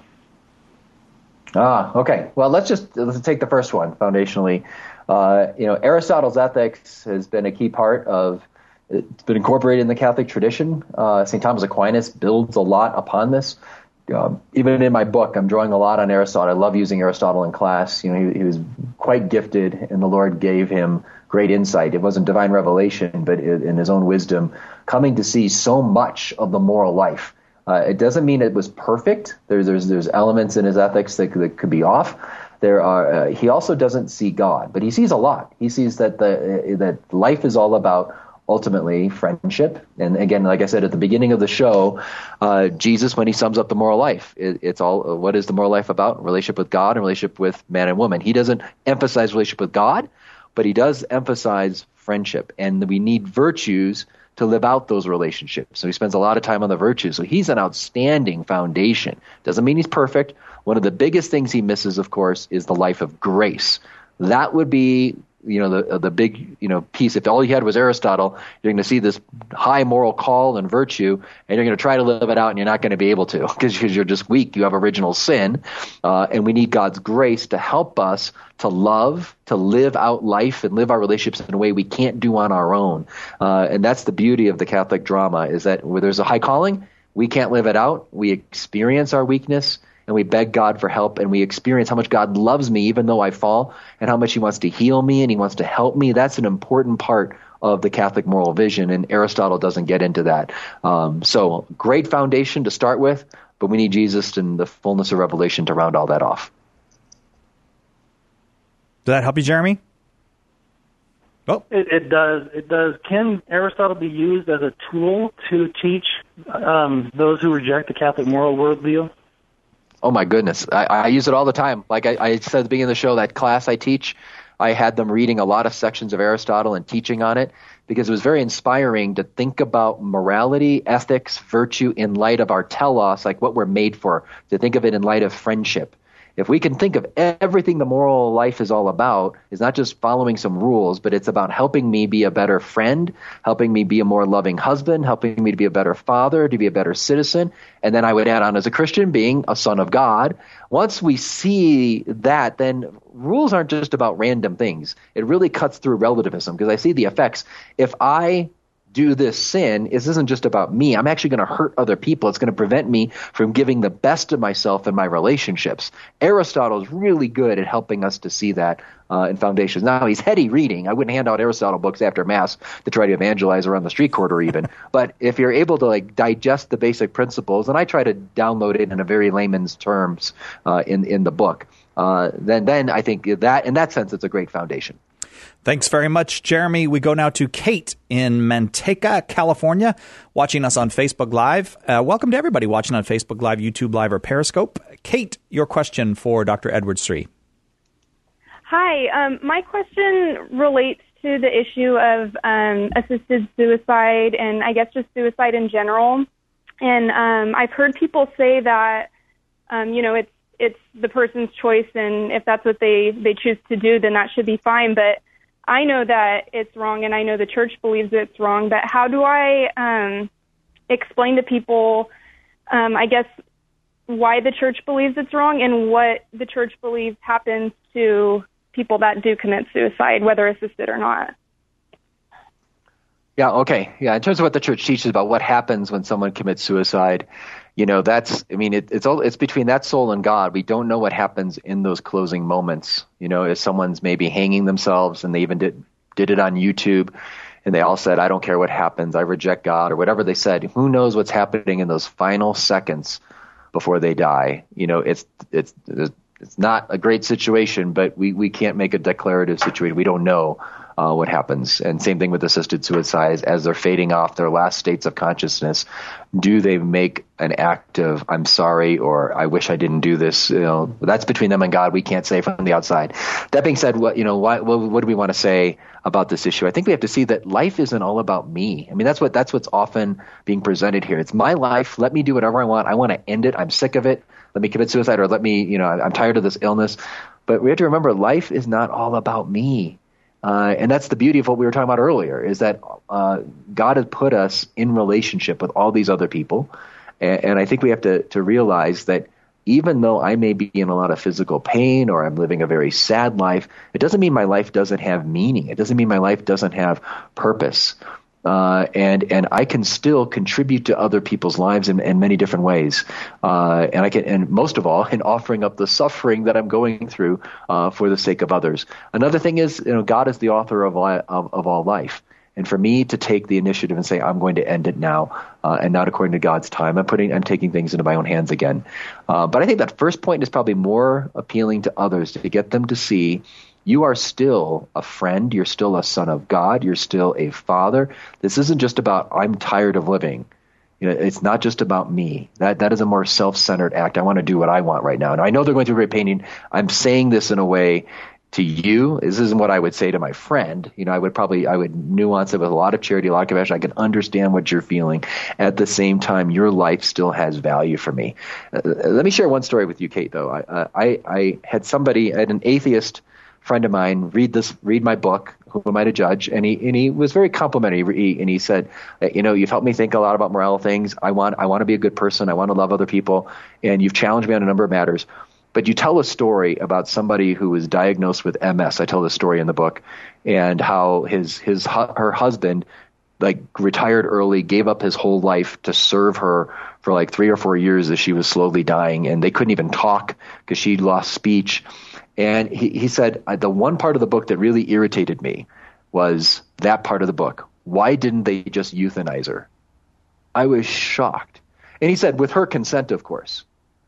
Ah, okay. Well, let's just let's take the first one foundationally. Uh, you know, Aristotle's ethics has been a key part of. It's been incorporated in the Catholic tradition. Uh, Saint Thomas Aquinas builds a lot upon this. Um, even in my book, I'm drawing a lot on Aristotle. I love using Aristotle in class. You know, he, he was quite gifted, and the Lord gave him great insight. It wasn't divine revelation, but it, in his own wisdom, coming to see so much of the moral life. Uh, it doesn't mean it was perfect. There's there's there's elements in his ethics that, that could be off. There are. Uh, he also doesn't see God, but he sees a lot. He sees that the uh, that life is all about ultimately friendship. And again, like I said at the beginning of the show, uh, Jesus, when he sums up the moral life, it, it's all, uh, what is the moral life about? Relationship with God and relationship with man and woman. He doesn't emphasize relationship with God, but he does emphasize friendship. And we need virtues to live out those relationships. So he spends a lot of time on the virtues. So he's an outstanding foundation. Doesn't mean he's perfect. One of the biggest things he misses, of course, is the life of grace. That would be you know, the the big, you know, piece. If all you had was Aristotle, you're going to see this high moral call and virtue, and you're going to try to live it out, and you're not going to be able to because you're just weak. You have original sin, uh, and we need God's grace to help us to love, to live out life and live our relationships in a way we can't do on our own. Uh, and that's the beauty of the Catholic drama, is that where there's a high calling, we can't live it out. We experience our weakness, and we beg God for help, and we experience how much God loves me even though I fall, and how much he wants to heal me and he wants to help me. That's an important part of the Catholic moral vision, and Aristotle doesn't get into that. Um, so great foundation to start with, but we need Jesus and the fullness of revelation to round all that off. Does that help you, Jeremy? Oh. It, it does. It does. Can Aristotle be used as a tool to teach um, those who reject the Catholic moral worldview? Oh, my goodness. I, I use it all the time. Like I, I said at the beginning of the show, that class I teach, I had them reading a lot of sections of Aristotle and teaching on it because it was very inspiring to think about morality, ethics, virtue in light of our telos, like what we're made for, to think of it in light of friendship. If we can think of everything the moral life is all about, is not just following some rules, but it's about helping me be a better friend, helping me be a more loving husband, helping me to be a better father, to be a better citizen, and then I would add on as a Christian, being a son of God. Once we see that, then rules aren't just about random things. It really cuts through relativism, because I see the effects. If I do this sin, this isn't just about me. I'm actually going to hurt other people. It's going to prevent me from giving the best of myself in my relationships. Aristotle is really good at helping us to see that uh, in Foundations. Now, he's heady reading. I wouldn't hand out Aristotle books after Mass to try to evangelize around the street corner even. But if you're able to like digest the basic principles, and I try to download it in a very layman's terms uh, in, in the book, uh, then, then I think that in that sense, it's a great foundation. Thanks very much, Jeremy. We go now to Kate in Manteca, California, watching us on Facebook Live. Uh, welcome to everybody watching on Facebook Live, YouTube Live, or Periscope. Kate, your question for Doctor Edward Sri. Hi. Um, my question relates to the issue of um, assisted suicide and I guess just suicide in general. And um, I've heard people say that, um, you know, it's it's the person's choice, and if that's what they, they choose to do, then that should be fine. But I know that it's wrong, and I know the church believes it's wrong, but how do I um, explain to people, um, I guess, why the church believes it's wrong and what the church believes happens to people that do commit suicide, whether assisted or not? Yeah, okay. Yeah, in terms of what the church teaches about what happens when someone commits suicide, you know, that's, I mean, it, it's all, it's between that soul and God. We don't know what happens in those closing moments. You know, if someone's maybe hanging themselves and they even did, did it on YouTube and they all said, I don't care what happens, I reject God, or whatever they said, who knows what's happening in those final seconds before they die. You know, it's, it's, it's not a great situation, but we, we can't make a declarative situation. We don't know Uh, what happens. And same thing with assisted suicide. As they're fading off their last states of consciousness, do they make an act of, I'm sorry, or I wish I didn't do this? You know, that's between them and God. We can't say from the outside. That being said, what, you know, why, what, what do we want to say about this issue? I think we have to see that life isn't all about me. I mean, that's what, that's what's often being presented here. It's my life. Let me do whatever I want. I want to end it. I'm sick of it. Let me commit suicide, or let me, you know, I'm tired of this illness. But we have to remember, life is not all about me. Uh, and that's the beauty of what we were talking about earlier, is that uh, God has put us in relationship with all these other people. And, and I think we have to, to realize that even though I may be in a lot of physical pain or I'm living a very sad life, it doesn't mean my life doesn't have meaning. It doesn't mean my life doesn't have purpose. Uh, and and I can still contribute to other people's lives in, in many different ways, uh, and I can, and most of all, in offering up the suffering that I'm going through uh, for the sake of others. Another thing is, you know, God is the author of all, of, of all life, and for me to take the initiative and say I'm going to end it now, uh, and not according to God's time, I'm putting, I'm taking things into my own hands again. Uh, but I think that first point is probably more appealing to others, to get them to see. You are still a friend. You're still a son of God. You're still a father. This isn't just about, I'm tired of living. You know, it's not just about me. That that is a more self-centered act. I want to do what I want right now. And I know they're going through great pain. I'm saying this in a way to you. This isn't what I would say to my friend. You know, I would probably, I would nuance it with a lot of charity, a lot of compassion. I can understand what you're feeling. At the same time, your life still has value for me. Uh, let me share one story with you, Kate, though. I, uh, I, I had somebody, I had an atheist friend of mine read this, read my book, Who Am I to Judge? And he, and he was very complimentary. He, and he said, you know, you've helped me think a lot about moral things. I want, I want to be a good person. I want to love other people. And you've challenged me on a number of matters. But you tell a story about somebody who was diagnosed with M S. I tell this story in the book, and how his, his, her husband, like, retired early, gave up his whole life to serve her for like three or four years as she was slowly dying. And they couldn't even talk because she lost speech. And he, he said, the one part of the book that really irritated me was that part of the book. Why didn't they just euthanize her? I was shocked. And he said, with her consent, of course.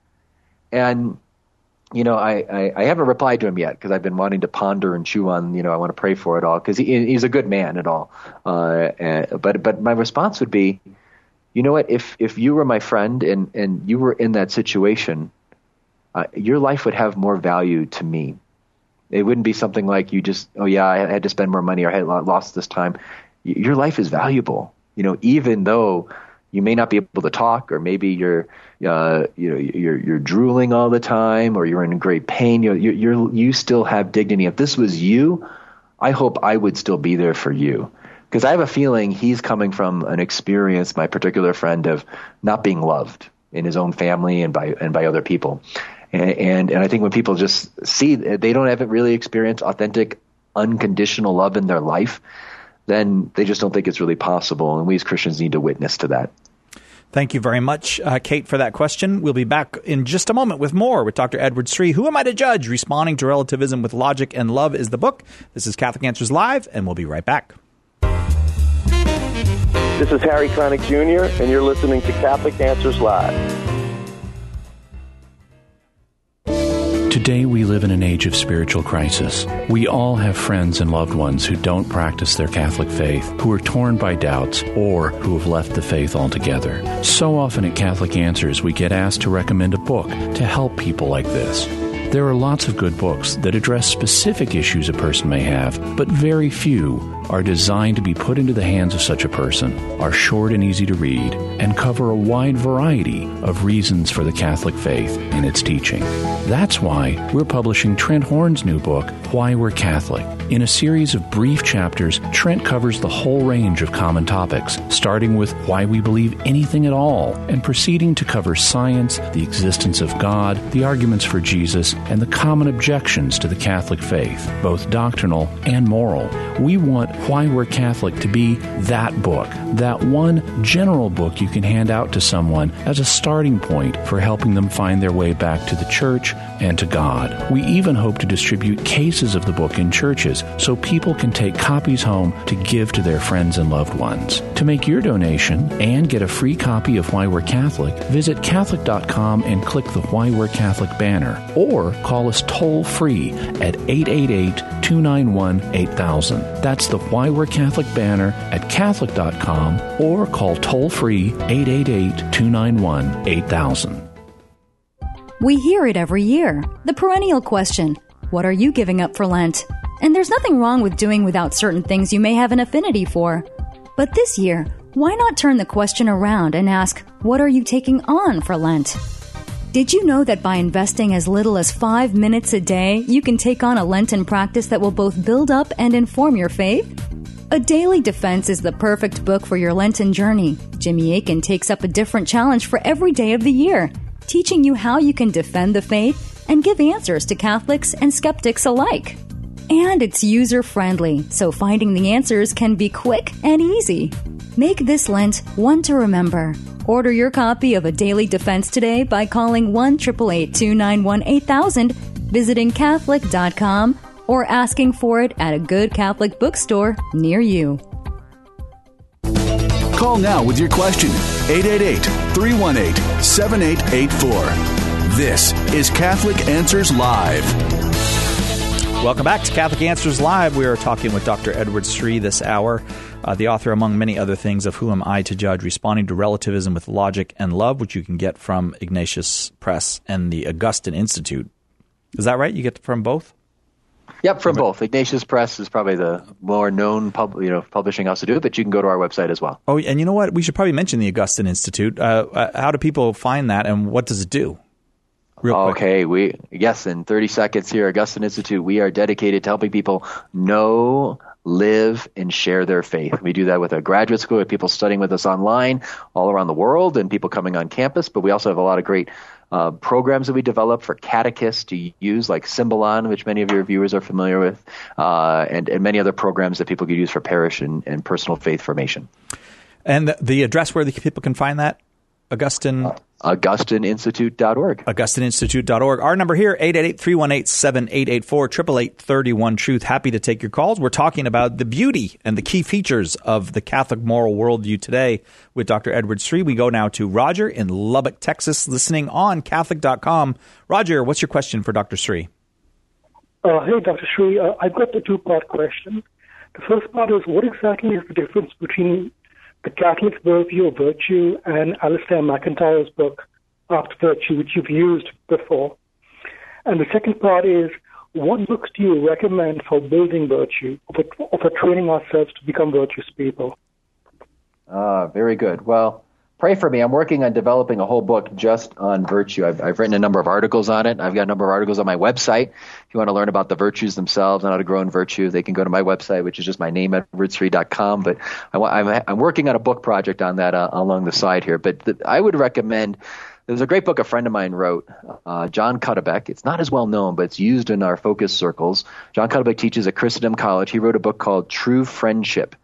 And, you know, I, I, I haven't replied to him yet because I've been wanting to ponder and chew on, you know, I want to pray for it all because he, he's a good man at all. Uh, and, but but my response would be, you know what, if, if you were my friend and, and you were in that situation, Uh, your life would have more value to me. It wouldn't be something like you just, oh yeah, I had to spend more money or I had lost this time. Your life is valuable, you know, even though you may not be able to talk, or maybe you're, uh, you know, you're you're drooling all the time, or you're in great pain. You you're, you're you still have dignity. If this was you, I hope I would still be there for you, because I have a feeling he's coming from an experience, my particular friend, of not being loved in his own family and by and by other people. And, and and I think when people just see they don't haven't really experienced authentic, unconditional love in their life, then they just don't think it's really possible. And we as Christians need to witness to that. Thank you very much, uh, Kate, for that question. We'll be back in just a moment with more with Doctor Edward Sri. Who Am I to Judge? Responding to Relativism with Logic and Love is the book. This is Catholic Answers Live, and we'll be right back. This is Harry Connick Junior, and you're listening to Catholic Answers Live. Today we live in an age of spiritual crisis. We all have friends and loved ones who don't practice their Catholic faith, who are torn by doubts, or who have left the faith altogether. So often at Catholic Answers, we get asked to recommend a book to help people like this. There are lots of good books that address specific issues a person may have, but very few are designed to be put into the hands of such a person, are short and easy to read, and cover a wide variety of reasons for the Catholic faith and its teaching. That's why we're publishing Trent Horn's new book, Why We're Catholic. In a series of brief chapters, Trent covers the whole range of common topics, starting with why we believe anything at all, and proceeding to cover science, the existence of God, the arguments for Jesus, and the common objections to the Catholic faith, both doctrinal and moral. We want Why We're Catholic to be that book, that one general book you can hand out to someone as a starting point for helping them find their way back to the Church and to God. We even hope to distribute cases of the book in churches so people can take copies home to give to their friends and loved ones. To make your donation and get a free copy of Why We're Catholic, visit Catholic dot com and click the Why We're Catholic banner, or call us toll-free at eight eight eight, two nine one, eight thousand. That's the Why We're Catholic banner at Catholic dot com, or call toll-free eight eight eight, two nine one, eight thousand. We hear it every year. The perennial question, what are you giving up for Lent? And there's nothing wrong with doing without certain things you may have an affinity for. But this year, why not turn the question around and ask, what are you taking on for Lent? Did you know that by investing as little as five minutes a day, you can take on a Lenten practice that will both build up and inform your faith? A Daily Defense is the perfect book for your Lenten journey. Jimmy Akin takes up a different challenge for every day of the year, teaching you how you can defend the faith and give answers to Catholics and skeptics alike. And it's user-friendly, so finding the answers can be quick and easy. Make this Lent one to remember. Order your copy of A Daily Defense today by calling one eight eight eight, two nine one, eight thousand, visiting Catholic dot com, or asking for it at a good Catholic bookstore near you. Call now with your question, eight eight eight, three one eight, seven eight eight four. This is Catholic Answers Live. Welcome back to Catholic Answers Live. We are talking with Doctor Edward Sri this hour, uh, the author, among many other things, of Who Am I to Judge? Responding to Relativism with Logic and Love, which you can get from Ignatius Press and the Augustine Institute. Is that right? You get from both? Yep, from both. Ignatius Press is probably the more known pub, you know, publishing house to do it, but you can go to our website as well. Oh, and you know what? We should probably mention the Augustine Institute. Uh, uh, how do people find that, and what does it do? Real quick. Okay, we yes, in thirty seconds here, Augustine Institute, we are dedicated to helping people know, live, and share their faith. We do that with a graduate school, with people studying with us online all around the world, and people coming on campus, but we also have a lot of great Uh, programs that we develop for catechists to use, like Symbolon, which many of your viewers are familiar with, uh, and, and many other programs that people could use for parish and, and personal faith formation. And the, the address where the people can find that? Augustine? Uh, Augustine Institute dot org. Augustine Institute dot org. Our number here, eight eight eight, three one eight, seven eight eight four, eight eight eight, three one, truth. Happy to take your calls. We're talking about the beauty and the key features of the Catholic moral worldview today with Doctor Edward Sri. We go now to Roger in Lubbock, Texas, listening on Catholic dot com. Roger, what's your question for Doctor Sri? Uh, hey, Doctor Sri. Uh, I've got the two-part question. The first part is, what exactly is the difference between the Catholic worldview of virtue and Alistair McIntyre's book, After Virtue, which you've used before? And the second part is, what books do you recommend for building virtue, or for, or for training ourselves to become virtuous people? Uh, very good. Well, pray for me. I'm working on developing a whole book just on virtue. I've, I've written a number of articles on it. I've got a number of articles on my website. If you want to learn about the virtues themselves and how to grow in virtue, they can go to my website, which is just my name, edward sri dot com. But I, I'm, I'm working on a book project on that uh, along the side here. But the, I would recommend, there's a great book a friend of mine wrote, uh, John Cuddebeck. It's not as well known, but it's used in our focus circles. John Cuddebeck teaches at Christendom College. He wrote a book called True Friendship.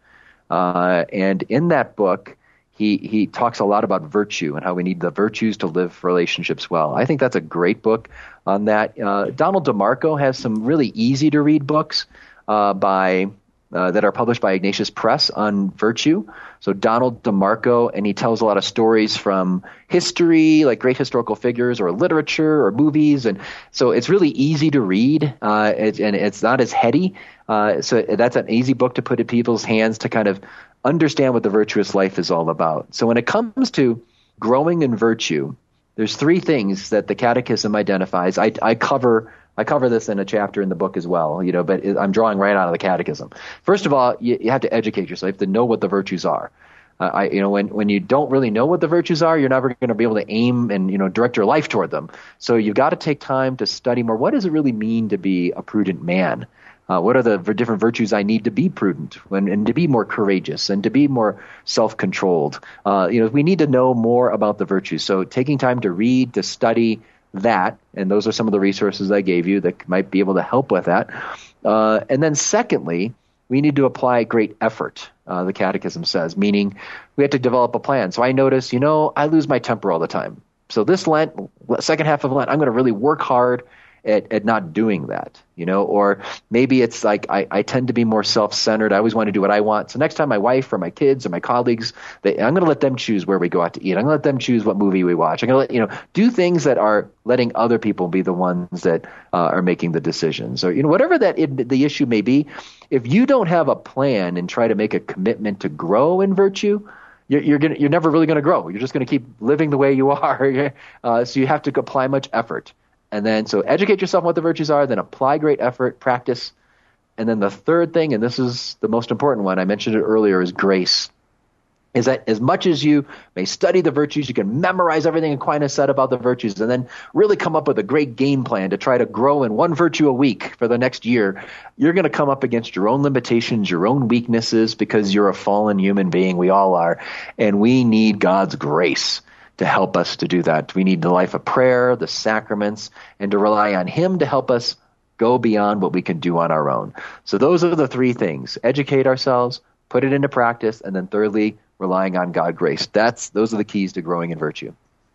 Uh, and in that book, He he talks a lot about virtue and how we need the virtues to live relationships well. I think that's a great book on that. Uh, Donald DeMarco has some really easy to read books uh, by uh, that are published by Ignatius Press on virtue. So Donald DeMarco, and he tells a lot of stories from history, like great historical figures, or literature, or movies, and so it's really easy to read, uh, it, and it's not as heady. Uh, so that's an easy book to put in people's hands to kind of understand what the virtuous life is all about. So when it comes to growing in virtue, there's three things that the Catechism identifies. I, I cover I cover this in a chapter in the book as well, you know, but I'm drawing right out of the Catechism. First of all, you, you have to educate yourself. You have to know what the virtues are. Uh, I, you know, when, when you don't really know what the virtues are, you're never going to be able to aim and, you know, direct your life toward them. So you've got to take time to study more. What does it really mean to be a prudent man? Uh, what are the v- different virtues I need to be prudent when, and to be more courageous and to be more self-controlled? Uh, you know, we need to know more about the virtues. So taking time to read, to study that, and those are some of the resources I gave you that might be able to help with that. Uh, and then secondly, we need to apply great effort, uh, the Catechism says, meaning we have to develop a plan. So I notice, you know, I lose my temper all the time. So this Lent, second half of Lent, I'm going to really work hard At, at not doing that, you know, or maybe it's like I, I tend to be more self-centered. I always want to do what I want. So next time my wife or my kids or my colleagues, they, I'm going to let them choose where we go out to eat. I'm going to let them choose what movie we watch. I'm going to let, you know, do things that are letting other people be the ones that uh, are making the decisions. Or, you know, whatever that it, the issue may be, if you don't have a plan and try to make a commitment to grow in virtue, you're, you're, gonna, you're never really going to grow. You're just going to keep living the way you are. Uh, so you have to apply much effort. And then, so educate yourself on what the virtues are, then apply great effort, practice. And then the third thing, and this is the most important one, I mentioned it earlier, is grace. Is that as much as you may study the virtues, you can memorize everything Aquinas said about the virtues, and then really come up with a great game plan to try to grow in one virtue a week for the next year. You're going to come up against your own limitations, your own weaknesses, because you're a fallen human being. We all are. And we need God's grace to help us to do that. We need the life of prayer, the sacraments, and to rely on Him to help us go beyond what we can do on our own. So those are the three things: educate ourselves, put it into practice, and then thirdly, relying on God's grace. That's those are the keys to growing in virtue.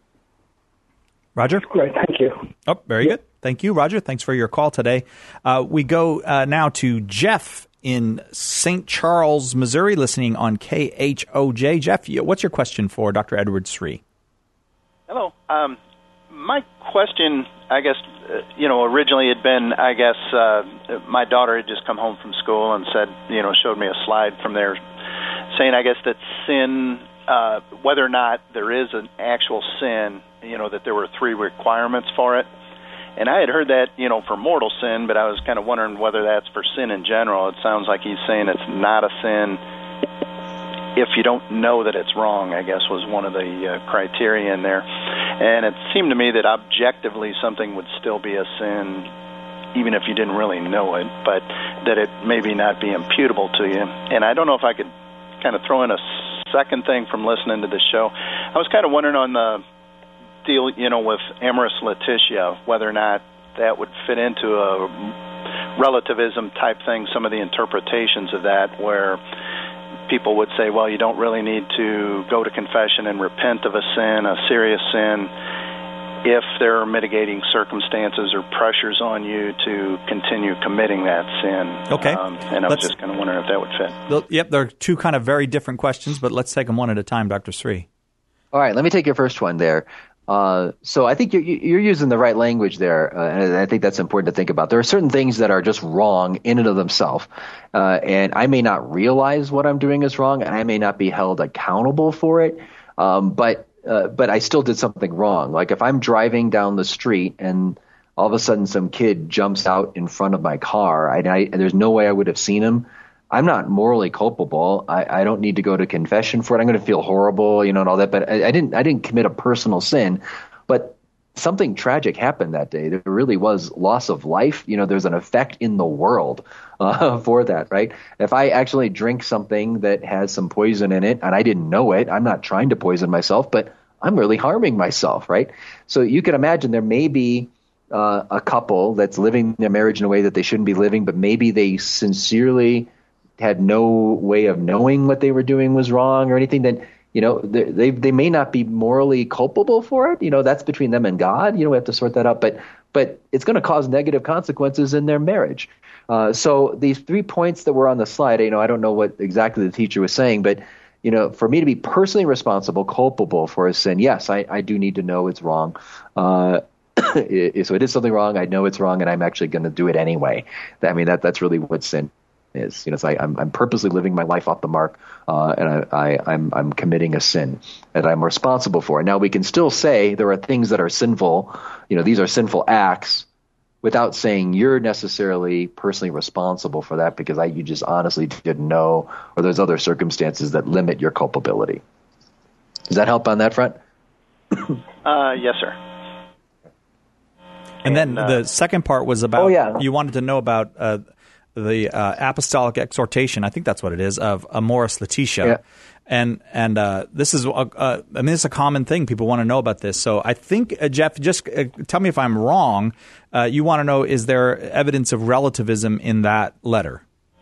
Roger? Great, thank you. Oh, very good. Thank you, Roger. Thanks for your call today. Uh, we go uh, now to Jeff in Saint Charles, Missouri, listening on K H O J. Jeff, what's your question for Doctor Edward Sri? Hello. Um, my question, I guess, uh, you know, originally had been, I guess, uh, my daughter had just come home from school and said, you know, showed me a slide from there saying, I guess, that sin, uh, whether or not there is an actual sin, you know, that there were three requirements for it. And I had heard that, you know, for mortal sin, but I was kind of wondering whether that's for sin in general. It sounds like he's saying it's not a sin if you don't know that it's wrong, I guess, was one of the uh, criteria in there. And it seemed to me that objectively something would still be a sin, even if you didn't really know it, but that it maybe not be imputable to you. And I don't know if I could kind of throw in a second thing from listening to this show. I was kind of wondering on the deal, you know, with Amoris Laetitia, whether or not that would fit into a relativism type thing, some of the interpretations of that, where people would say, well, you don't really need to go to confession and repent of a sin, a serious sin, if there are mitigating circumstances or pressures on you to continue committing that sin. Okay. Um, and I was let's, just kind of wondering if that would fit. Yep, there are two kind of very different questions, but let's take them one at a time, Doctor Sri. All right, let me take your first one there. Uh, so I think you're, you're using the right language there, uh, and I think that's important to think about. There are certain things that are just wrong in and of themselves, uh, and I may not realize what I'm doing is wrong, and I may not be held accountable for it, um, but uh, but I still did something wrong. Like if I'm driving down the street and all of a sudden some kid jumps out in front of my car, I, I, there's no way I would have seen him. I'm not morally culpable. I, I don't need to go to confession for it. I'm going to feel horrible, you know, and all that. But I, I didn't. I didn't commit a personal sin. But something tragic happened that day. There really was loss of life. You know, there's an effect in the world uh, for that, right? If I actually drink something that has some poison in it and I didn't know it, I'm not trying to poison myself, but I'm really harming myself, right? So you can imagine there may be uh, a couple that's living their marriage in a way that they shouldn't be living, but maybe they sincerely had no way of knowing what they were doing was wrong or anything. Then, you know, they, they they may not be morally culpable for it. You know, that's between them and God. You know, we have to sort that out. But but it's going to cause negative consequences in their marriage. Uh, so these three points that were on the slide, you know, I don't know what exactly the teacher was saying, but, you know, for me to be personally responsible, culpable for a sin, yes, I, I do need to know it's wrong. Uh, it, so it is something wrong. I know it's wrong, and I'm actually going to do it anyway. I mean, that that's really what sin is. You know, it's like I'm, I'm purposely living my life off the mark, uh, and I, I, I'm, I'm committing a sin that I'm responsible for. Now, we can still say there are things that are sinful. You know, these are sinful acts, without saying you're necessarily personally responsible for that because I, you just honestly didn't know, or there's other circumstances that limit your culpability. Does that help on that front? uh, yes, sir. And, and then uh, the second part was about, oh, yeah. you wanted to know about uh, the uh, apostolic exhortation, I think that's what it is, of Amoris Laetitia. Yeah. And and uh, this is, uh, uh, I mean, it's a common thing. People want to know about this. So I think, uh, Jeff, just uh, tell me if I'm wrong. Uh, you want to know, is there evidence of relativism in that letter?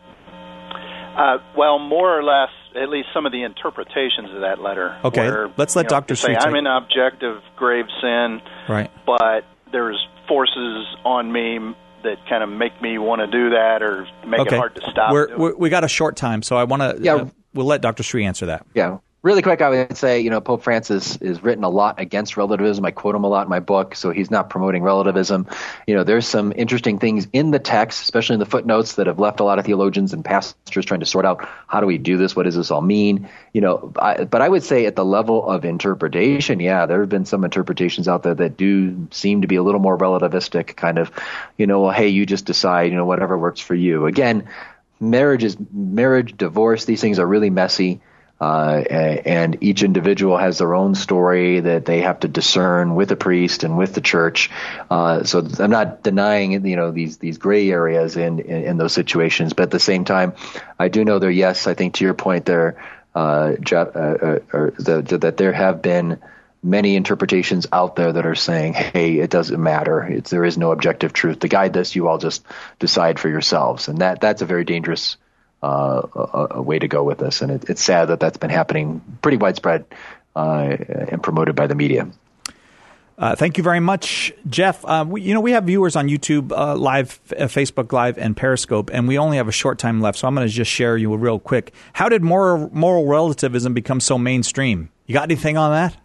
Uh, well, more or less, at least some of the interpretations of that letter. Okay, where, let's let know, Doctor say, I'm in objective grave sin, right? But there's forces on me that kind of make me want to do that or make okay. it hard to stop. We're, we're, we got a short time, so I want to. Yeah. Uh, we'll let Doctor Sri answer that. Yeah. Really quick, I would say, you know, Pope Francis is written a lot against relativism. I quote him a lot in my book, so he's not promoting relativism. You know, there's some interesting things in the text, especially in the footnotes, that have left a lot of theologians and pastors trying to sort out, how do we do this? What does this all mean? You know, I, but I would say at the level of interpretation, yeah, there have been some interpretations out there that do seem to be a little more relativistic, kind of, you know, well, hey, you just decide, you know, whatever works for you. Again, marriage is marriage, divorce, these things are really messy. Uh, and each individual has their own story that they have to discern with a priest and with the church. Uh, so I'm not denying, you know, these these gray areas in, in, in those situations. But at the same time, I do know there, yes, I think to your point there, uh, Jeff, uh, uh, or the, the, that there have been many interpretations out there that are saying, hey, it doesn't matter. It's, there is no objective truth to guide this. You all just decide for yourselves. And that that's a very dangerous Uh, a, a way to go with this, and it, it's sad that that's been happening pretty widespread uh, and promoted by the media. Uh, thank you very much, Jeff. Uh, we, you know, we have viewers on YouTube uh, Live, uh, Facebook Live, and Periscope, and we only have a short time left, so I'm going to just share you real quick. How did moral, moral relativism become so mainstream? You got anything on that?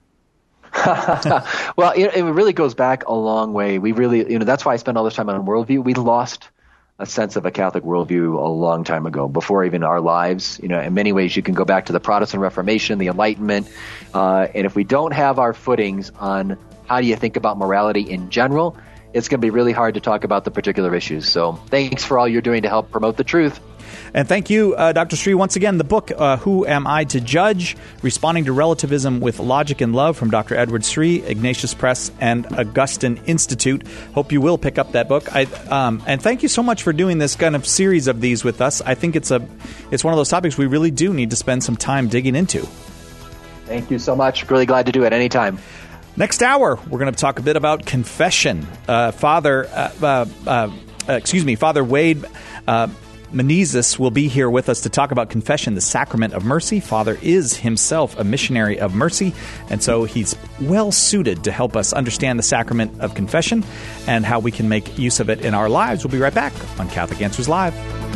Well, it, it really goes back a long way. We really, you know, that's why I spend all this time on worldview. We lost a sense of a Catholic worldview a long time ago, before even our lives. You know, in many ways, you can go back to the Protestant Reformation, the Enlightenment, uh, and if we don't have our footings on how do you think about morality in general, it's going to be really hard to talk about the particular issues. So thanks for all you're doing to help promote the truth. And thank you, uh, Doctor Sri. Once again, the book, uh, Who Am I to Judge? Responding to Relativism with Logic and Love from Doctor Edward Sri, Ignatius Press, and Augustine Institute. Hope you will pick up that book. I, um, and thank you so much for doing this kind of series of these with us. I think it's a, it's one of those topics we really do need to spend some time digging into. Thank you so much. Really glad to do it anytime. Next hour, we're going to talk a bit about confession. Uh, Father, uh, uh, uh, excuse me, Father Wade uh, Menezes will be here with us to talk about confession, the sacrament of mercy. Father is himself a missionary of mercy, and so he's well suited to help us understand the sacrament of confession and how we can make use of it in our lives. We'll be right back on Catholic Answers Live.